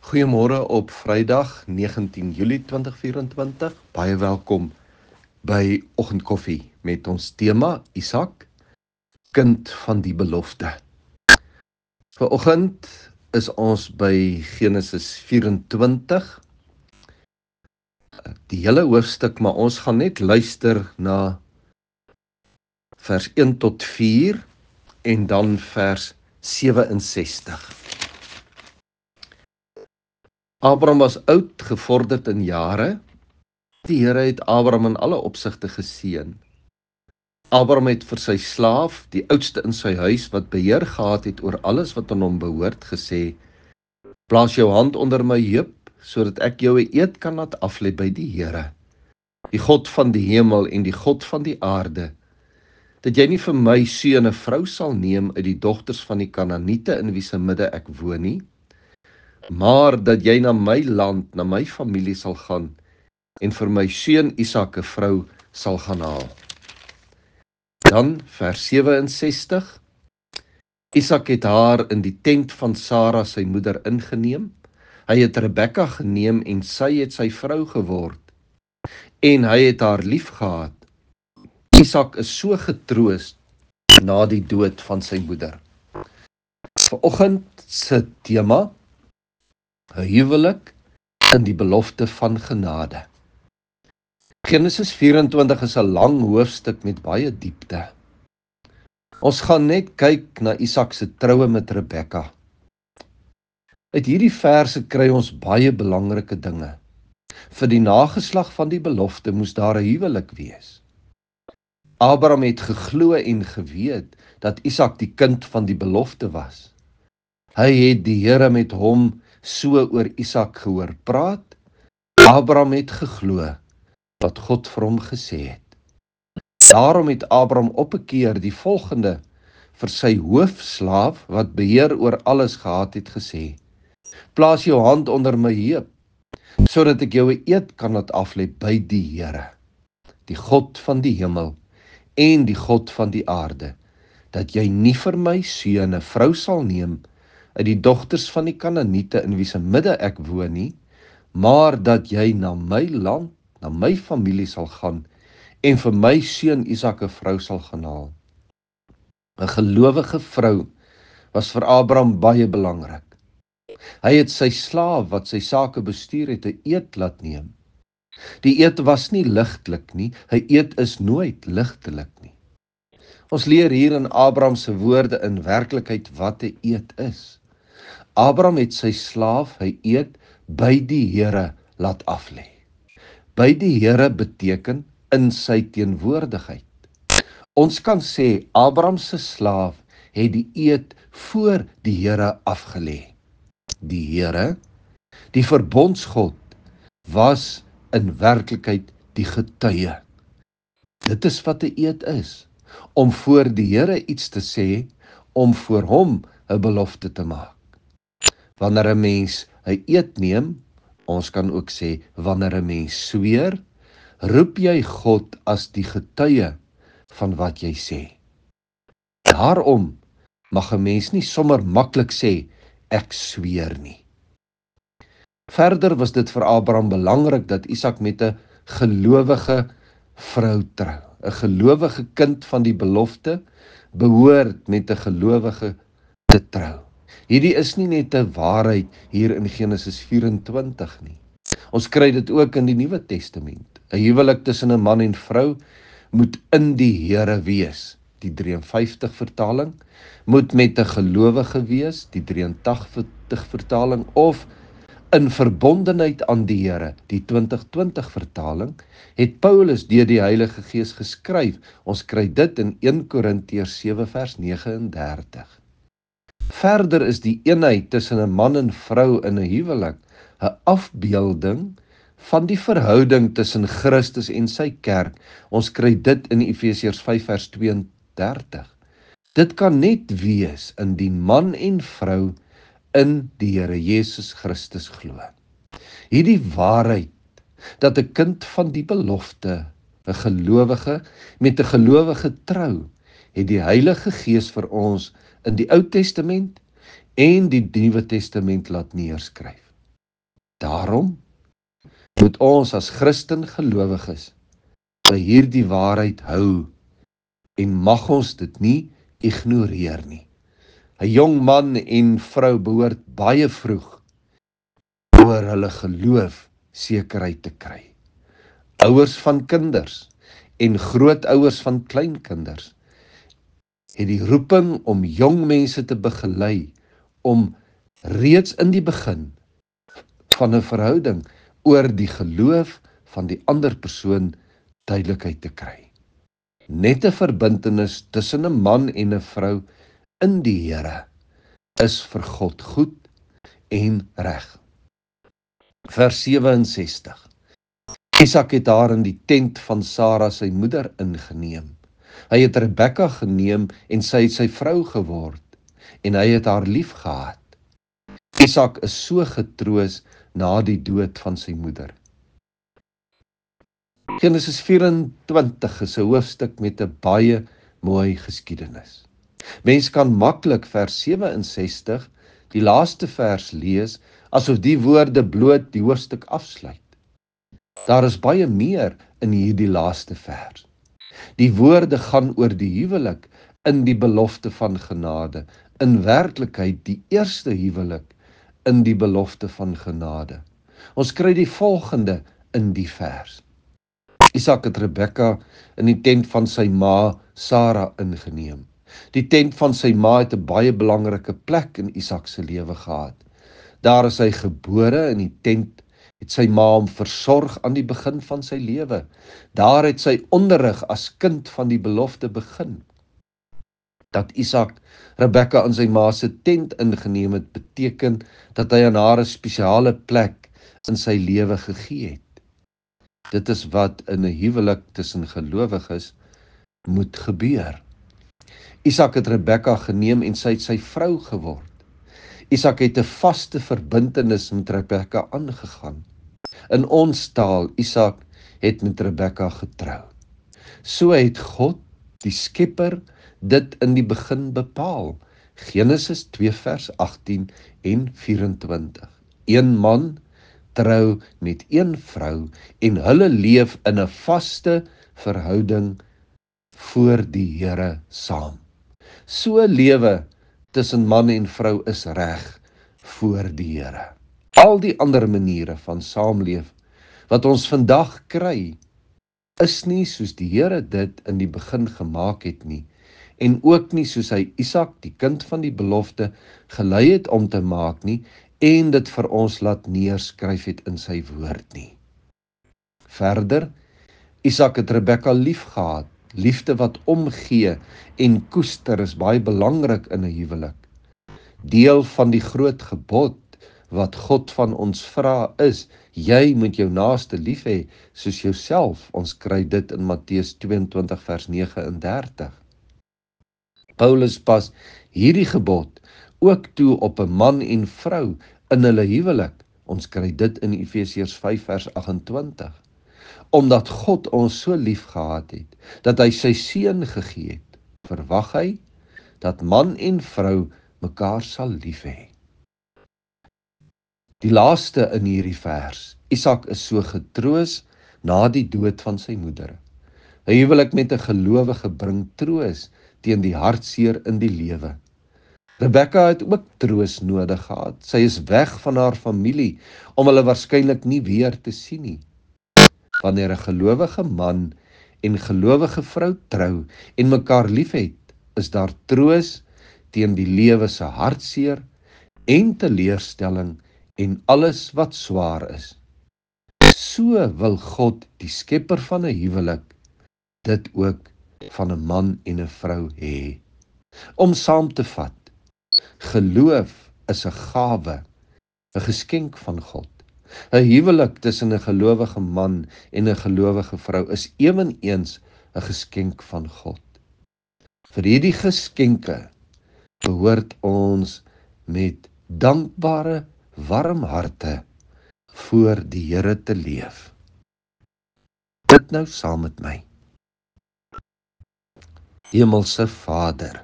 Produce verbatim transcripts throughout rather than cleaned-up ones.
Goeiemôre op Vrydag negentien Julie twintig vyerentwintig. Baie welkom by Oggendkoffie met ons tema Isak, kind van die belofte. Vanoggend is ons by Genesis vyerentwintig. Die hele hoofstuk, maar ons gaan net luister na vers een tot vier en dan vers ses en sestig. Abraham was oud, gevorderd in jare. Die Here het Abraham in alle opsigte geseën. Abraham het vir sy slaaf, die oudste in sy huis, wat beheer gehad het oor alles wat aan hom behoort, gesê: "Plaas jou hand onder my heup, sodat ek jou 'n eed kan laat aflê by die Here, die God van die hemel en die God van die aarde, dat jy nie vir my seun 'n vrou sal neem uit die dogters van die Kanaaniete in wie se midde ek woon nie, maar dat jy na my land, na my familie sal gaan en vir my seun Isak 'n vrou sal gaan haal." Dan vers ses en sestig. Isak het haar in die tent van Sara sy moeder ingeneem. Hy het Rebekka geneem en sy het sy vrou geword. En hy het haar lief gehad. Isak is so getroost na die dood van sy moeder. Vanoggend se tema: 'n huwelik in die belofte van genade. Genesis vyerentwintig is 'n lang hoofstuk met baie diepte. Ons gaan net kyk na Isak se troue met Rebekka. Uit hierdie verse kry ons baie belangrike dinge. Vir die nageslag van die belofte moes daar 'n huwelik wees. Abraham het geglo en geweet dat Isak die kind van die belofte was. Hy het die Here met hom so oor Isak gehoor praat. Abraham het geglo wat God vir hom gesê het. Daarom het Abraham op 'n keer die volgende vir sy hoofslaaf, wat beheer oor alles gehad het, gesê: "Plaas jou hand onder my heup, sodat ek jou 'n eed kan laat aflê by die Here, die God van die hemel en die God van die aarde, dat jy nie vir my seun 'n vrou sal neem uit die dogters van die Kanaaniete in wie se midde ek woon nie, maar dat jy na my land, na my familie sal gaan en vir my seun Isak 'n vrou sal gaan haal." 'n Gelowige vrou was vir Abraham baie belangrik. Hy het sy slaaf wat sy sake bestuur het 'n eed laat neem. Die eed was nie ligtelik nie, 'n eed is nooit ligtelik nie. Ons leer hier in Abraham se woorde in werklikheid wat 'n eed is. Abraham het sy slaaf 'n eed by die Here laat aflê. By die Here beteken in sy teenwoordigheid. Ons kan sê Abraham se slaaf het die eed voor die Here afgelê. Die Here, die verbondsgod, was in werklikheid die getuie. Dit is wat 'n eed is, om voor die Here iets te sê, om voor hom 'n belofte te maak. Wanneer 'n mens 'n eed neem, ons kan ook sê wanneer 'n mens sweer, roep jy God as die getuie van wat jy sê. Daarom mag 'n mens nie sommer maklik sê ek sweer nie. Verder was dit vir Abraham belangrik dat Isak met 'n gelowige vrou trou. 'n Gelowige kind van die belofte behoort met 'n gelowige te trou. Hierdie is nie net 'n waarheid hier in Genesis vyerentwintig nie. Ons kry dit ook in die Nuwe Testament. 'n Huwelik tussen 'n man en vrou moet in die Here wees, die vyf drie vyf vertaling, moet met 'n gelowige wees, die drie agt vertaling, of in verbondenheid aan die Here, die twintig twintig vertaling, het Paulus deur die Heilige Gees geskryf. Ons kry dit in een Korintiërs sewe vers nege en dertig. Verder is die eenheid tussen 'n man en vrou in 'n huwelik 'n afbeelding van die verhouding tussen Christus en sy kerk. Ons kry dit in Efesiërs vyf vers twee en dertig. Dit kan net wees indien man en vrou in die Here Jesus Christus glo. Hierdie waarheid dat 'n kind van die belofte, 'n gelowige met 'n gelowige trou, het die Heilige Gees vir ons in die Ou Testament en die Nuwe Testament laat neerskryf. Daarom moet ons as Christen gelowiges by hierdie waarheid hou en mag ons dit nie ignoreer nie. 'n Jong man en vrou behoort baie vroeg oor hulle geloof sekerheid te kry. Ouers van kinders en grootouers van kleinkinders het die roeping om jong mense te begelei om reeds in die begin van 'n verhouding oor die geloof van die ander persoon duidelikheid te kry. Net 'n verbintenis tussen 'n man en 'n vrou in die Here is vir God goed en reg. Vers sewe-en-sestig. Isak het haar in die tent van Sara sy moeder ingeneem. Hy het Rebekka geneem en sy het sy vrou geword en hy het haar lief gehad. Isak is so getroos na die dood van sy moeder. Genesis vyf-en-twintig is 'n hoofstuk met 'n baie mooi geskiedenis. Mens kan maklik vers sewe-en-sestig, die laaste vers lees, asof die woorde bloot die hoofstuk afsluit. Daar is baie meer in hierdie laaste vers. Die woorde gaan oor die huwelik in die belofte van genade, in werklikheid die eerste huwelik in die belofte van genade. Ons kry die volgende in die vers. Isak het Rebekka in die tent van sy ma Sara ingeneem. Die tent van sy ma het 'n baie belangrike plek in Isak se lewe gehad. Daar is hy gebore. In die tent het sy ma hom versorg aan die begin van sy lewe. Daar het sy onderrig as kind van die belofte begin. Dat Isak Rebekka in sy ma se tent ingeneem het, beteken dat hy aan haar 'n spesiale plek in sy lewe gegee het. Dit is wat in 'n huwelik tussen gelowiges moet gebeur. Isak het Rebekka geneem en sy het sy vrou geword. Isak het 'n vaste verbintenis met Rebekka aangegaan. In ons taal, Isak het met Rebekka getrou. So het God, die Skepper, dit in die begin bepaal. Genesis twee vers agttien en vyf-en-twintig. Een man trou met een vrou en hulle leef in 'n vaste verhouding voor die Here saam. So lewe tussen man en vrou is reg voor die Here. Al die ander maniere van saamleef wat ons vandag kry, is nie soos die Here dit in die begin gemaak het nie, en ook nie soos hy Isak, die kind van die belofte, gelei het om te maak nie, en dit vir ons laat neerskryf het in sy woord nie. Verder, Isak het Rebekka lief gehad. Liefde wat omgee en koester is baie belangrik in 'n huwelik. Deel van die groot gebod wat God van ons vra is, jy moet jou naaste lief hê soos jouself. Ons kry dit in Matteus twee-en-twintig vers nege en dertig. Paulus pas hierdie gebod ook toe op 'n man en vrou in hulle huwelik. Ons kry dit in Efesiërs vyf vers agt-en-twintig. Omdat God ons so lief gehad het, dat hy sy seun gegee het, verwag hy dat man en vrou mekaar sal lief hê. Die laaste in hierdie vers, Isak is so getroos na die dood van sy moeder. 'n Huwelik met 'n gelowige bring troos teen die hartseer in die lewe. Rebekka het ook troos nodig gehad. Sy is weg van haar familie om hulle waarskynlik nie weer te sien nie. Wanneer 'n gelowige man en gelowige vrou trou en mekaar liefhet, is daar troos teen die lewe se hartseer en teleurstelling en alles wat swaar is. So wil God, die Skepper van 'n huwelik, dit ook van 'n man en 'n vrou hê. Om saam te vat, geloof is 'n gawe, 'n geskenk van God. 'n Huwelik tussen 'n gelowige man en 'n gelowige vrou is eweneens 'n geskenk van God. Vir hierdie geskenke behoort ons met dankbare, warm harte voor die Here te leef. Bid nou saam met my. Hemelse Vader,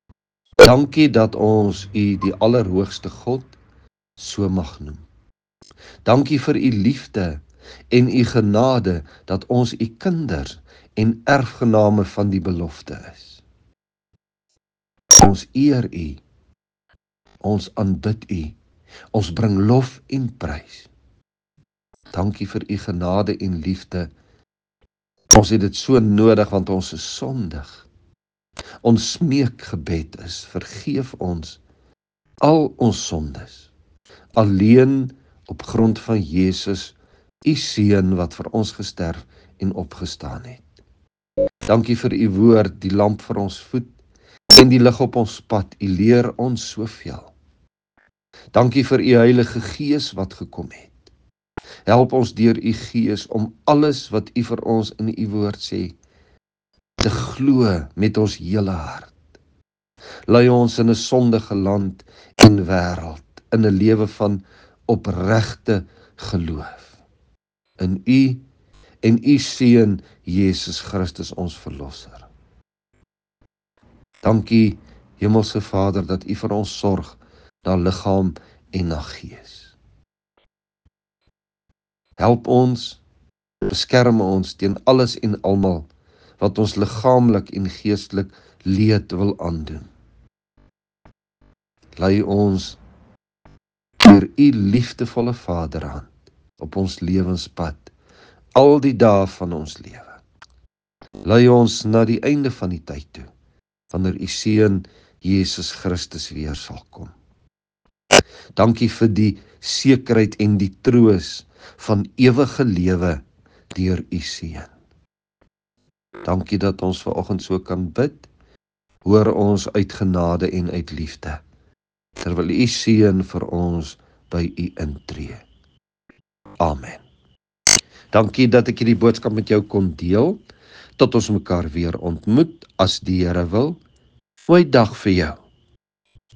dankie dat ons U die Allerhoogste God so mag noem. Dankie vir u liefde en u genade dat ons u kinders en erfgename van die belofte is. Ons eer u, ons aanbid u, ons bring lof en prys. Dankie vir u genade en liefde. Ons het dit so nodig want ons is sondig. Ons smeekgebed is, vergeef ons al ons sondes, alleen op grond van Jesus, u seun wat vir ons gesterf en opgestaan het. Dankie vir u woord, die lamp vir ons voet en die lig op ons pad. U leer ons soveel. Dankie vir u Heilige Gees wat gekom het. Help ons deur u Gees om alles wat u vir ons in u woord sê, te glo met ons hele hart. Lei ons in 'n sondige land en wêreld, in 'n lewe van opregte geloof. In u en u seun Jesus Christus ons verlosser. Dankie Hemelse Vader dat u vir ons sorg na liggaam en na gees. Help ons, beskerm ons teen alles en almal wat ons liggaamlik en geestelik leed wil aandoen. Lei ons deur u liefdevolle Vaderhand op ons lewenspad, al die dae van ons lewe. Lei ons na die einde van die tyd toe, wanneer u seun Jesus Christus weer sal kom. Dankie vir die sekerheid en die troos van ewige lewe deur u seun. Dankie dat ons vanoggend so kan bid, hoor ons uit genade en uit liefde, terwyl u seun vir ons by u intree. Amen. Dankie dat ek hierdie boodskap met jou kon deel, tot ons mekaar weer ontmoet, as die Here wil. Goeie dag vir jou.